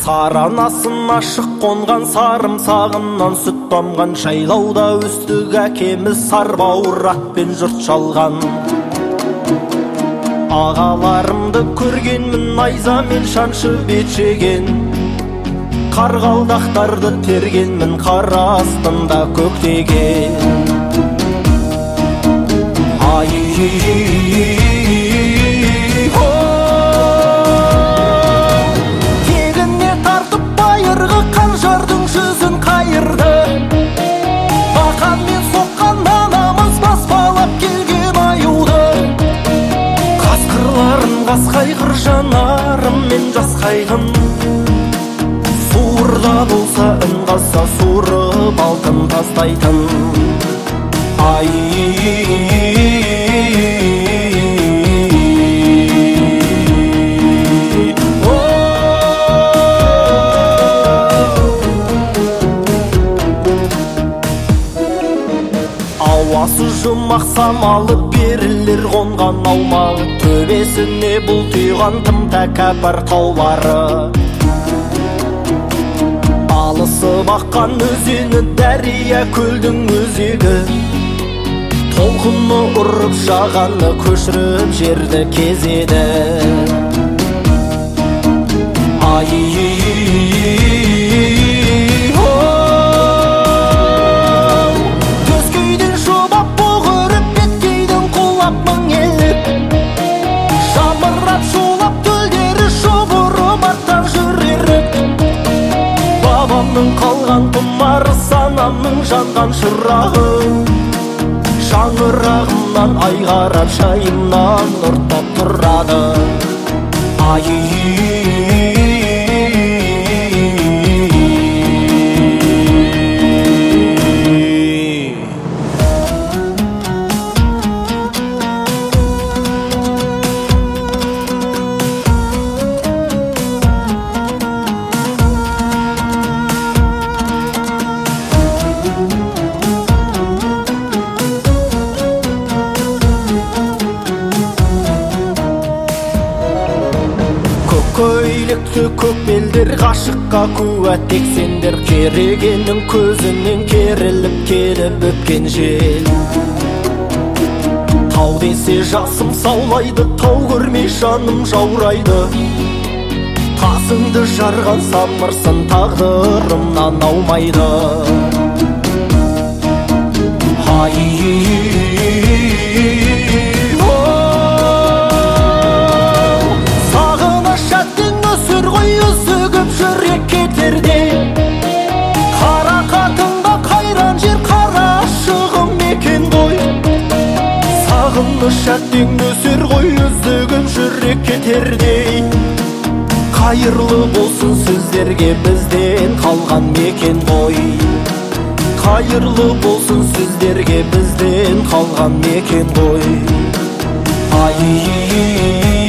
Саранасына ашық қонған сарымсағынан сүт тамған жайлауда өстік әкеміз сарбауыр атпен жұрт шалған. Ағаларымды көргенмін найза мен шаншы бетшеген, қарғалдақтарды тергенмін қар астында көктеген. Тегіне тартып байырғы қанжардың жүзін қайырды. Бақанмен соққан анамыз баспалап келген аюды. Қасқырларын қасқайғыр жанарыммен жас қайғын. Суырда болса үн қасса суырып алтын тастайтын. Ауасы жұмақ самалы берілер қонған аумағы, төбесіне бұлтиған тым тәкаппар таулары. Алысып аққан өзені дәрия көлдің өзегі, толқыны ұрып жағаны көшіріп жерді кезеді. Төскейден шобап бұғырып беткейден құлап мың еліп, жамырап шулап төлдері шобырып арттан жүреріп. Бабамның қалған тұмары санамның жанған шырағы, шаңырағымнан ай қарап жайымнан ұрттап тұрады. Көйлекті көк белдер ғашыққа куә тек сендер, керегенің көзінен керіліп келіп өпкен жел. Тау десе жасым саулайды, тау көрмей жаным жаурайды. Тасыңды жарған самырсын тағдырымнан аумайды. Жүрек кетерде қара қатында қайран жер қара шығым мекен ғой. Сағыныш әттең өсер ғой үздігім жүрек кетердей. Қайырлы болсын сіздерге бізден қалған мекен ғой. Қайырлы болсын сіздерге бізден қалған мекен ғой.